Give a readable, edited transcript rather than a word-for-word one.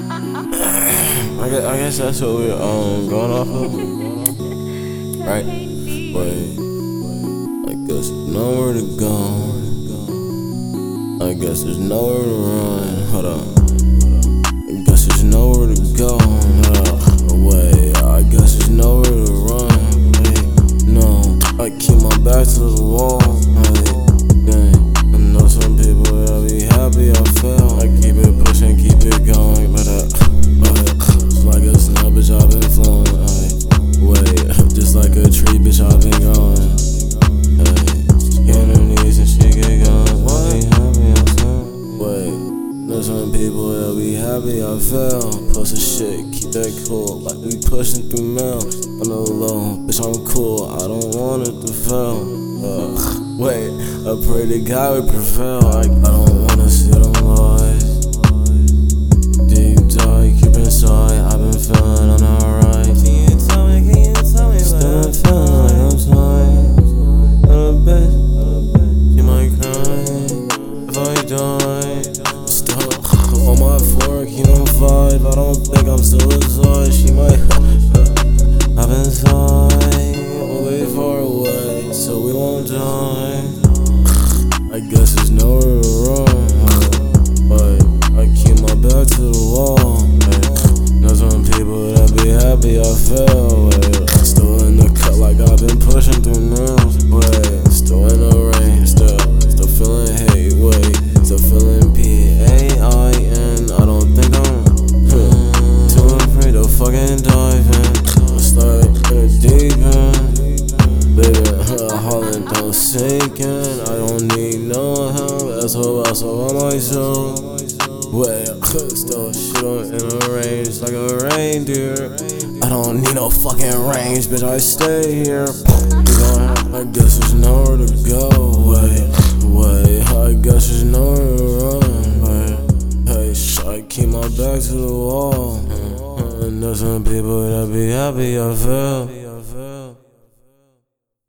I guess that's what we're going off of, right? Wait, I guess there's nowhere to go. I guess there's nowhere to run. Hold on. I guess there's nowhere to go. Wait, I guess there's nowhere to run. Wait, no, I keep my back to the wall. Dang, I know some people that'll be happy I fail. I keep it pushing, keep it going, but it's like a snow, bitch, I've been flowing. Wait, just like a tree, bitch, I've been growing. She get on her knees and she get going. Why be happy I fail? Wait, know some people that'll be happy I fail. Post a shit, keep that cool, like we pushing through mail. On the low, bitch, I'm cool, I don't want it to fail. Wait, I pray to God we prevail. I don't wanna see them lies. Deep dark, keep inside. I've been feeling alright. Can you tell me? Still feeling like I'm tired. Little bitch, she might cry if I die. Still on my fork, you know, vibe. I don't think I'm still inside. She might. I've been inside, way far away, so we won't die. I guess there's nowhere to run, but I keep my back to the wall. Know some people that be happy I fail. Still in the cut like I've been pushing through nails. Still in the rain, still feeling hate. Still feeling pain. I don't think I'm too afraid to fucking dive in. Start in a deep end, baby. Holland don't sink in. I don't need no help. SOS on myself. Wait, still shit in a range like a reindeer. I don't need no fucking range, bitch. I stay here. I guess there's nowhere to go. Wait, I guess there's nowhere to run. Hey, I keep my back to the wall. And there's some people that be happy I fail.